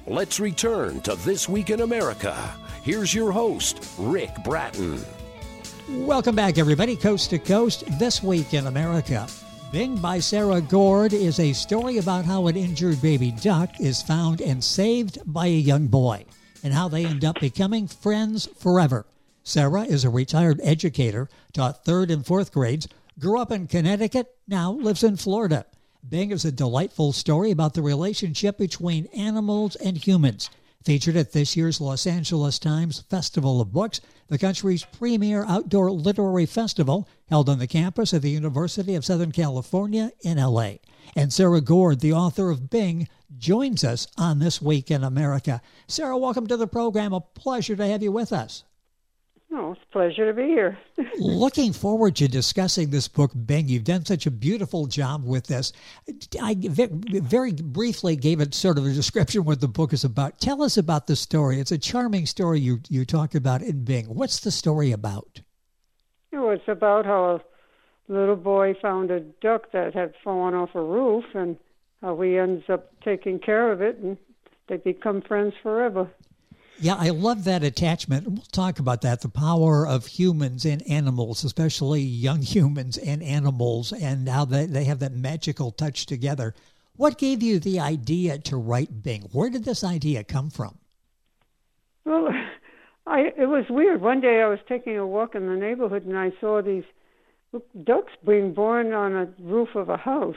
Let's return to This Week in America. Here's your host, Rick Bratton. Welcome back, everybody, coast to coast. This Week in America. Bing by Sarah Gord is a story about how an injured baby duck is found and saved by a young boy, and how they end up becoming friends forever. Sarah is a retired educator, taught 3rd and 4th grades, grew up in Connecticut, now lives in Florida. Bing is a delightful story about the relationship between animals and humans. Featured at this year's Los Angeles Times Festival of Books, the country's premier outdoor literary festival held on the campus of the University of Southern California in L.A. And Sarah Gord, the author of Bing, joins us on This Week in America. Sarah, welcome to the program. A pleasure to have you with us. Oh, it's a pleasure to be here. Looking forward to discussing this book, Bing. You've done such a beautiful job with this. I very briefly gave it sort of a description what the book is about. Tell us about the story. It's a charming story you talk about in Bing. What's the story about? Oh, it's about how a little boy found a duck that had fallen off a roof, and how he ends up taking care of it, and they become friends forever. Yeah, I love that attachment. We'll talk about that, the power of humans and animals, especially young humans and animals, and how they have that magical touch together. What gave you the idea to write Bing? Where did this idea come from? Well, it was weird. One day I was taking a walk in the neighborhood, and I saw these ducks being born on a roof of a house.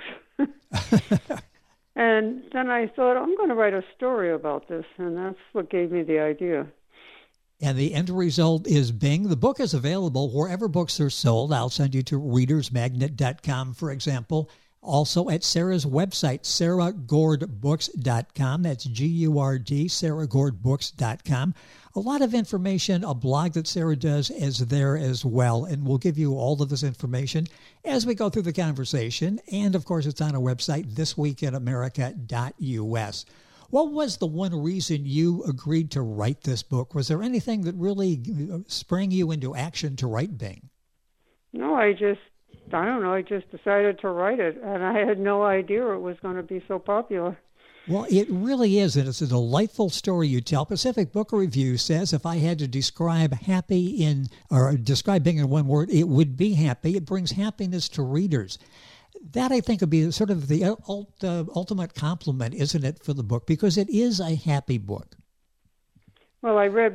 And then I thought, I'm going to write a story about this, and that's what gave me the idea. And the end result is Bing. The book is available wherever books are sold. I'll send you to readersmagnet.com, for example. Also at Sarah's website, sarahgordbooks.com. That's G-U-R-D, sarahgordbooks.com. A lot of information, a blog that Sarah does is there as well. And we'll give you all of this information as we go through the conversation. And, of course, it's on our website, thisweekinamerica.us. What was the one reason you agreed to write this book? Was there anything that really sprang you into action to write Bing? No, I just decided to write it, and I had no idea it was going to be so popular. Well, it really is, and it's a delightful story you tell. Pacific Book Review says if I had to describe Bing in one word, it would be happy. It brings happiness to readers. That, I think, would be sort of the ultimate compliment, isn't it, for the book, because it is a happy book. Well, I read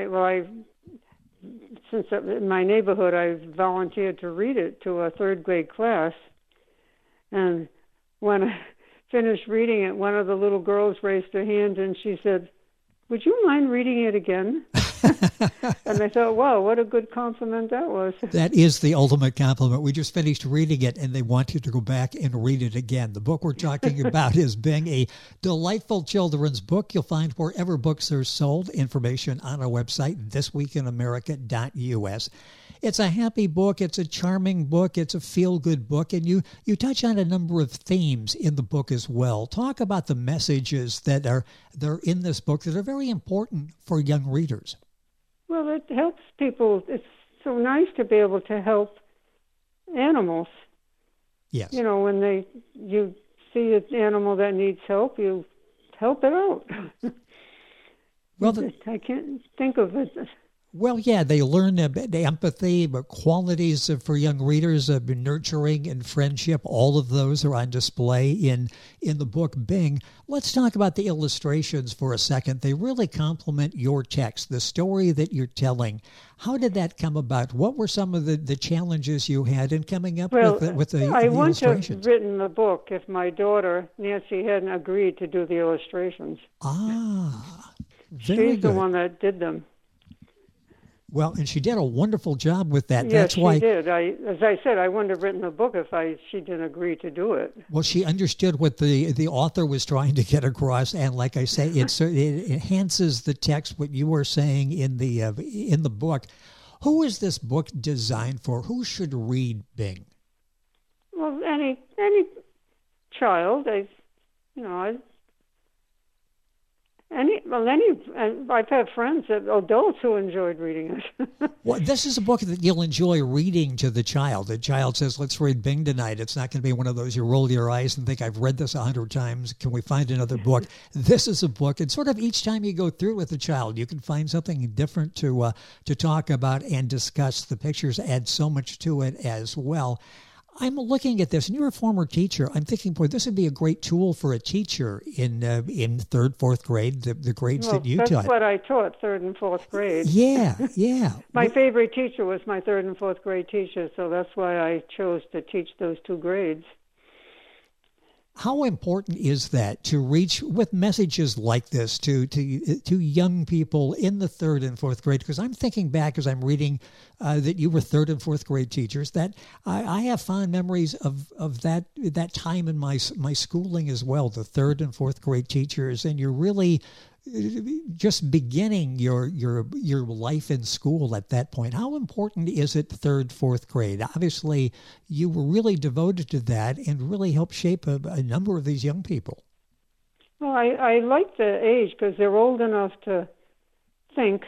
since in my neighborhood, I volunteered to read it to a 3rd grade class. And when I finished reading it, one of the little girls raised her hand and she said, "Would you mind reading it again?" And I thought, wow, what a good compliment that was. That is the ultimate compliment. We just finished reading it, and they want you to go back and read it again. The book we're talking about is Bing, a delightful children's book. You'll find wherever books are sold. Information on our website, thisweekinamerica.us. It's a happy book. It's a charming book. It's a feel-good book. And you touch on a number of themes in the book as well. Talk about the messages that are in this book that are very important for young readers. Well, it helps people. It's so nice to be able to help animals. Yes. You know, when you see an animal that needs help, you help it out. Well, I can't think of it. Well, yeah, they learn the empathy, but qualities for young readers of nurturing and friendship. All of those are on display in the book Bing. Let's talk about the illustrations for a second. They really complement your text, the story that you're telling. How did that come about? What were some of the challenges you had in coming up with the illustrations? I wouldn't have written the book if my daughter, Nancy, hadn't agreed to do the illustrations. Very She's the one that did them. Well, and she did a wonderful job with that. Yes, That's why she did. As I said, I wouldn't have written the book if she didn't agree to do it. Well, she understood what the author was trying to get across, and like I say, it enhances the text. What you were saying in the book. Who is this book designed for? Who should read Bing? Well, any child. I've had friends, adults who enjoyed reading it. Well, this is a book that you'll enjoy reading to the child. The child says, let's read Bing tonight. It's not going to be one of those you roll your eyes and think, I've read this 100 times. Can we find another book? This is a book, and sort of each time you go through with the child, you can find something different to talk about and discuss. The pictures add so much to it as well. I'm looking at this, and you're a former teacher. I'm thinking, boy, this would be a great tool for a teacher in third, fourth grade, the grades that you taught. That's what I taught, third and fourth grade. Yeah. My favorite teacher was my third and fourth grade teacher, so that's why I chose to teach those two grades. How important is that to reach with messages like this to young people in the third and fourth grade? Because I'm thinking back as I'm reading that you were third and fourth grade teachers, that I have fond memories of that time in my schooling as well, the third and fourth grade teachers, and you're really just beginning your life in school at that point. How important is it third, fourth grade? Obviously, you were really devoted to that and really helped shape a number of these young people. Well, I like the age because they're old enough to think,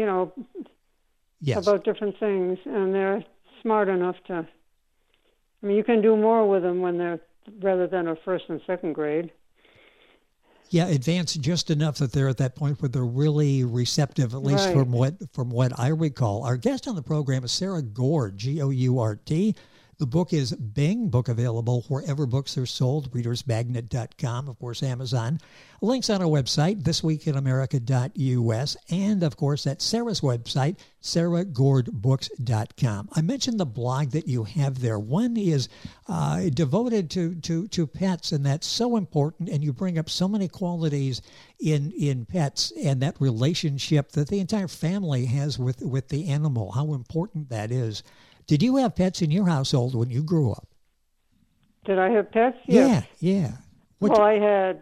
yes, about different things, and they're smart enough to. I mean, you can do more with them when they're rather than a first and second grade. Yeah, advanced just enough that they're at that point where they're really receptive, at least right. from what I recall. Our guest on the program is Sarah Gourd, Gourt. The book is Bing, book available wherever books are sold, readersmagnet.com, of course, Amazon. Links on our website, thisweekinamerica.us, and, of course, at Sarah's website, sarahgourdbooks.com. I mentioned the blog that you have there. One is devoted to pets, and that's so important, and you bring up so many qualities in pets and that relationship that the entire family has with the animal, how important that is. Did you have pets in your household when you grew up? Did I have pets? Yes. Yeah. Well, I had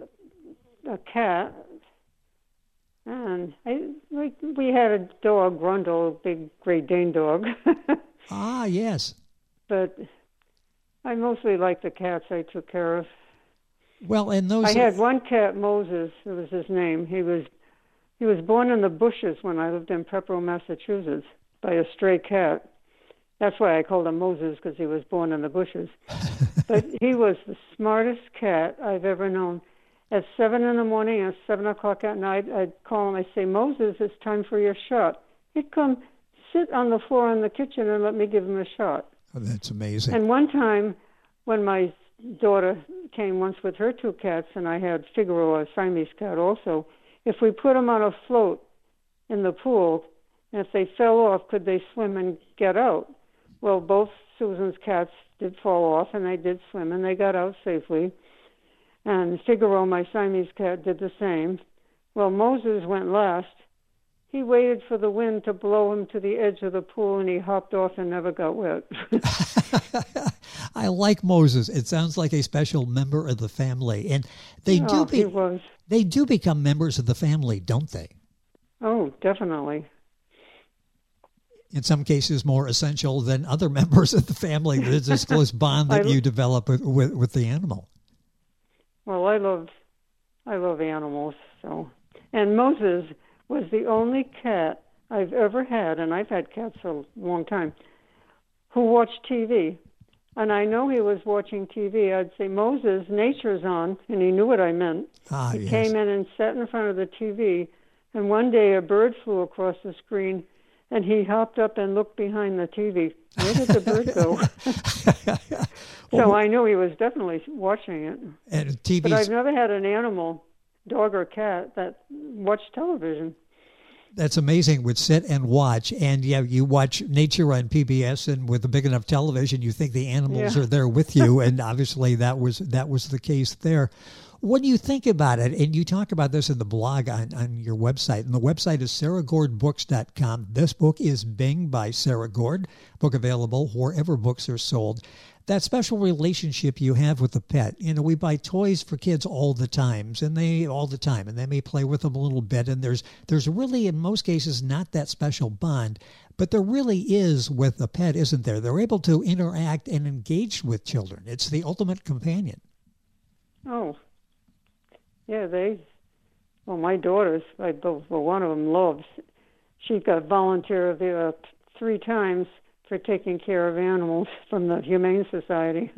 a cat, and we had a dog, Grundle, a big Great Dane dog. Ah, yes. But I mostly liked the cats I took care of. Well, and those... I had one cat, Moses, it was his name. He was born in the bushes when I lived in Pepperell, Massachusetts, by a stray cat. That's why I called him Moses, because he was born in the bushes. But he was the smartest cat I've ever known. At 7 in the morning and 7 o'clock at night, I'd call him. I'd say, Moses, it's time for your shot. He'd come sit on the floor in the kitchen and let me give him a shot. Oh, that's amazing. And one time, when my daughter came once with her two cats, and I had Figaro, a Siamese cat also, if we put them on a float in the pool, and if they fell off, could they swim and get out? Well, both Susan's cats did fall off, and they did swim, and they got out safely. And Figaro, my Siamese cat, did the same. Well, Moses went last. He waited for the wind to blow him to the edge of the pool, and he hopped off and never got wet. I like Moses. It sounds like a special member of the family. And they do become members of the family, don't they? Oh, definitely. In some cases more essential than other members of the family. There's this close bond that you develop with the animal. Well, I love animals. So, and Moses was the only cat I've ever had, and I've had cats for a long time, who watched TV. And I know he was watching TV. I'd say, Moses, nature's on, and he knew what I meant. He came in and sat in front of the TV, and one day a bird flew across the screen, and he hopped up and looked behind the TV. Where did the bird go? So I knew he was definitely watching it. And but I've never had an animal, dog or cat, that watched television. That's amazing. Would sit and watch, and you watch nature on PBS, and with a big enough television, you think the animals are there with you, and obviously that was the case there. When you think about it, and you talk about this in the blog on your website, and the website is sarahgourdbooks.com. This book is Bing by Sarah Gourd, book available wherever books are sold. That special relationship you have with the pet. We buy toys for kids all the time, and they may play with them a little bit, and there's really, in most cases, not that special bond. But there really is with a pet, isn't there? They're able to interact and engage with children. It's the ultimate companion. Oh. Yeah, they well, my daughters, one of them loves. She got volunteer of the 3 times for taking care of animals from the Humane Society.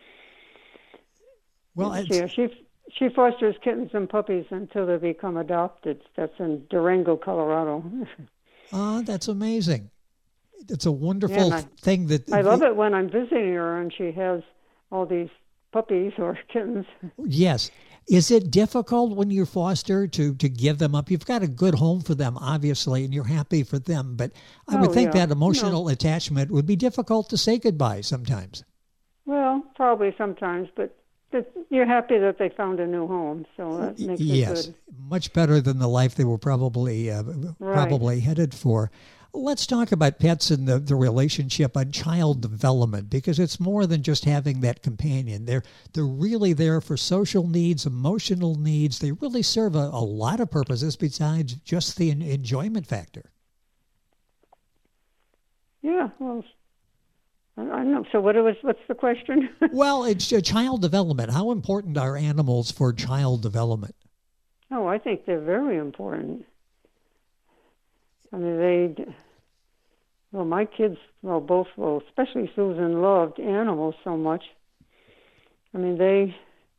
Well, she fosters kittens and puppies until they become adopted. That's in Durango, Colorado. That's amazing. It's a wonderful thing that... I love it when I'm visiting her and she has all these puppies or kittens. Yes. Is it difficult when you foster to give them up? You've got a good home for them, obviously, and you're happy for them. But I would think that emotional attachment would be difficult to say goodbye sometimes. Well, probably sometimes, but you're happy that they found a new home, so that makes it good. Much better than the life they were probably headed for. Let's talk about pets and the relationship on child development, because it's more than just having that companion. They're really there for social needs, emotional needs. They really serve a lot of purposes besides just the enjoyment factor. Yeah, well, I don't know. So what's the question? Well, it's child development. How important are animals for child development? Oh, I think they're very important. I mean, my kids, especially Susan, loved animals so much. I mean, they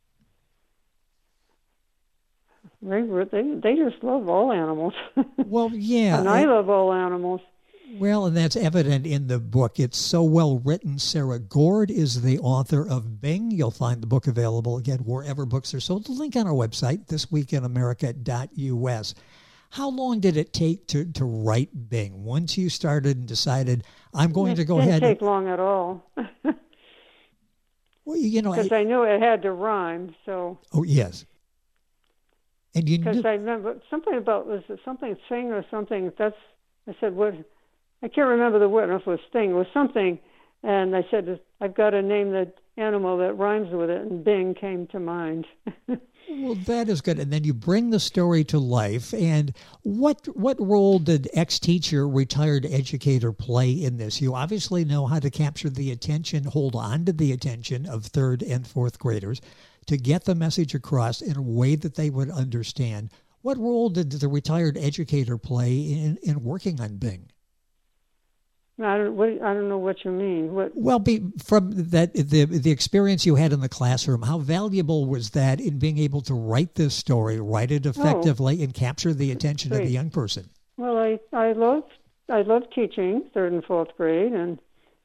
just love all animals. Well, yeah. And I love all animals. Well, and that's evident in the book. It's so well written. Sarah Gord is the author of Bing. You'll find the book available, again, wherever books are sold. The link on our website, thisweekinamerica.us. How long did it take to write Bing? Once you started and decided, I'm going to go ahead. It didn't take long at all. Well, because I knew it had to rhyme. So. Oh, yes. And because I remember something about, was it something sing or something? I said, what? I can't remember the word. I don't know if it was sting. It was something. And I said, I've got to name the animal that rhymes with it. And Bing came to mind. Well, that is good. And then you bring the story to life. And what role did ex-teacher, retired educator play in this? You obviously know how to capture the attention, hold on to the attention of 3rd and 4th graders to get the message across in a way that they would understand. What role did the retired educator play in working on Bing? I don't know what you mean. Well, from that the experience you had in the classroom, how valuable was that in being able to write this story, write it effectively, and capture the attention of the young person? Well, I love teaching 3rd and 4th grade, and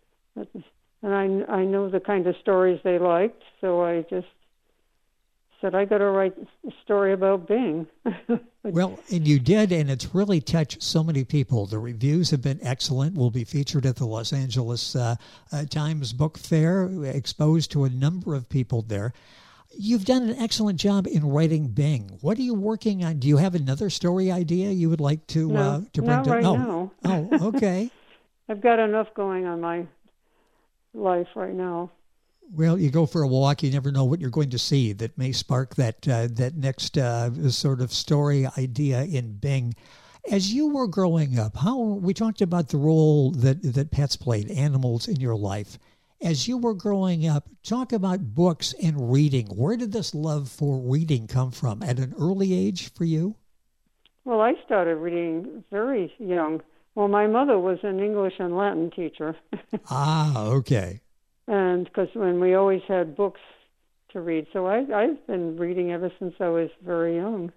I know the kind of stories they liked, so I just said I got to write a story about Bing. Well, and you did, and it's really touched so many people. The reviews have been excellent. We'll be featured at the Los Angeles Times Book Fair, exposed to a number of people there. You've done an excellent job in writing Bing. What are you working on? Do you have another story idea you would like to bring to? Not right now. Oh, okay. I've got enough going on my life right now. Well, you go for a walk, you never know what you're going to see that may spark that next sort of story idea in Bing. As you were growing up, we talked about the role that pets played, animals in your life. As you were growing up, talk about books and reading. Where did this love for reading come from? At an early age for you? Well, I started reading very young. Well, my mother was an English and Latin teacher. Ah, okay. And because when we always had books to read. So I've been reading ever since I was very young.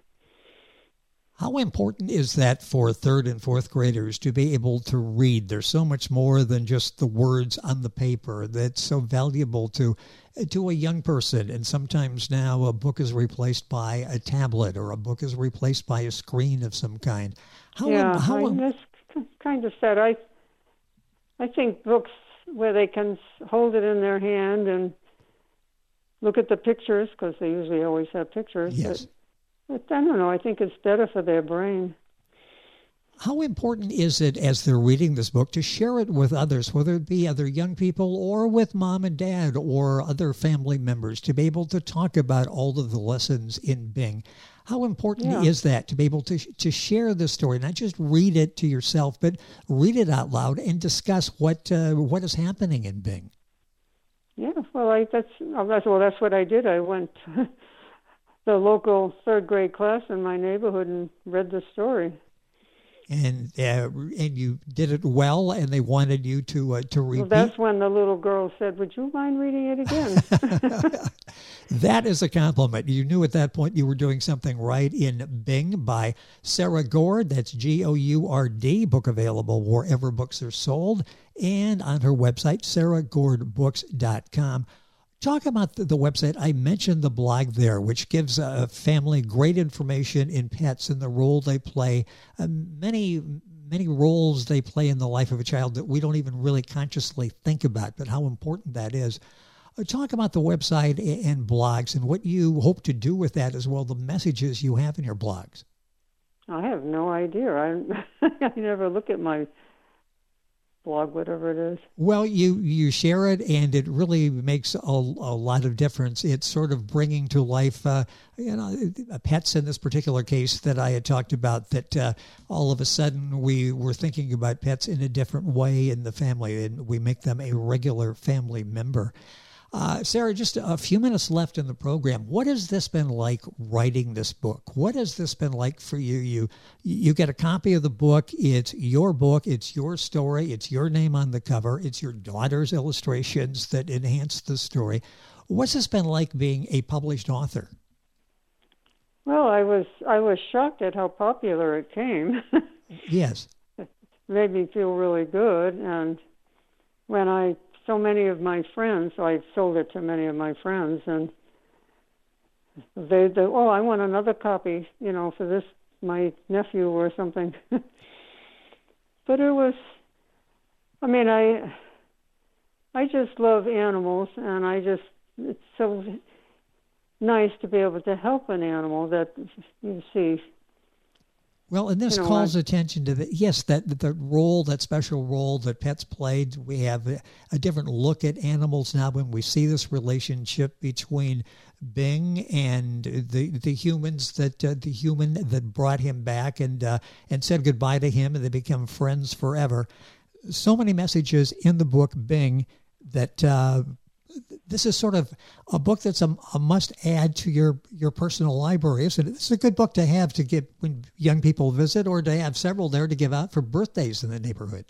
How important is that for 3rd and 4th graders to be able to read? There's so much more than just the words on the paper that's so valuable to a young person. And sometimes now a book is replaced by a tablet or a book is replaced by a screen of some kind. That's kind of sad. I think books where they can hold it in their hand and look at the pictures, because they usually always have pictures. Yes. But I don't know. I think it's better for their brain. How important is it, as they're reading this book, to share it with others, whether it be other young people or with mom and dad or other family members, to be able to talk about all of the lessons in Bing? How important is that, to be able to share this story, not just read it to yourself, but read it out loud and discuss what is happening in Bing? Yeah, well, that's what I did. I went the local third grade class in my neighborhood and read the story. And you did it well, and they wanted you to repeat. Well, that's when the little girl said, "Would you mind reading it again?" That is a compliment. You knew at that point you were doing something right. In Bing by Sarah Gourd. That's Gourd. Book available wherever books are sold, and on her website, sarahgourdbooks.com. Talk about the website. I mentioned the blog there, which gives a family great information in pets and the role they play. Many roles they play in the life of a child that we don't even really consciously think about, but how important that is. Talk about the website and blogs and what you hope to do with that as well, the messages you have in your blogs. I have no idea. I never look at my blog, whatever it is. Well, you share it, and it really makes a lot of difference. It's sort of bringing to life, pets in this particular case that I had talked about, that all of a sudden we were thinking about pets in a different way in the family, and we make them a regular family member. Sarah, just a few minutes left in the program. What has this been like writing this book? What has this been like for you? You get a copy of the book. It's your book. It's your story. It's your name on the cover. It's your daughter's illustrations that enhance the story. What's this been like being a published author? Well, I was shocked at how popular it came. Yes. It made me feel really good. And when so many of my friends, so I sold it to many of my friends, and they I want another copy, for this, my nephew or something. But it was, I just love animals, and it's so nice to be able to help an animal that you see. Well, and this calls attention to the role, that special role that pets played. We have a different look at animals now when we see this relationship between Bing and the humans, the human that brought him back and said goodbye to him, and they become friends forever. So many messages in the book Bing that this is sort of a book that's a must-add to your personal library, isn't it? It's a good book to have to get when young people visit, or to have several there to give out for birthdays in the neighborhood.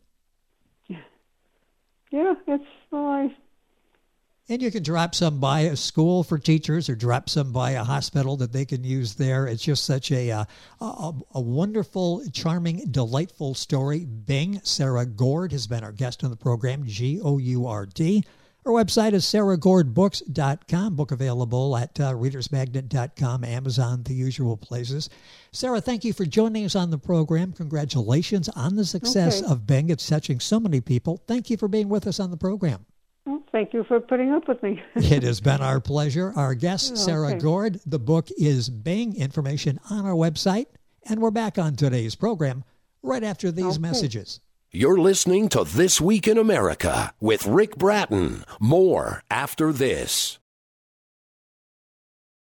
Yeah, it's nice. And you can drop some by a school for teachers, or drop some by a hospital that they can use there. It's just such a wonderful, charming, delightful story. Bing. Sarah Gourd has been our guest on the program, Gourd. Our website is sarahgourdbooks.com. Book available at readersmagnet.com, Amazon, the usual places. Sarah, thank you for joining us on the program. Congratulations on the success of Bing. It's touching so many people. Thank you for being with us on the program. Well, thank you for putting up with me. It has been our pleasure. Our guest, Sarah Gourd. The book is Bing. Information on our website. And we're back on today's program right after these messages. You're listening to This Week in America with Rick Bratton. More after this.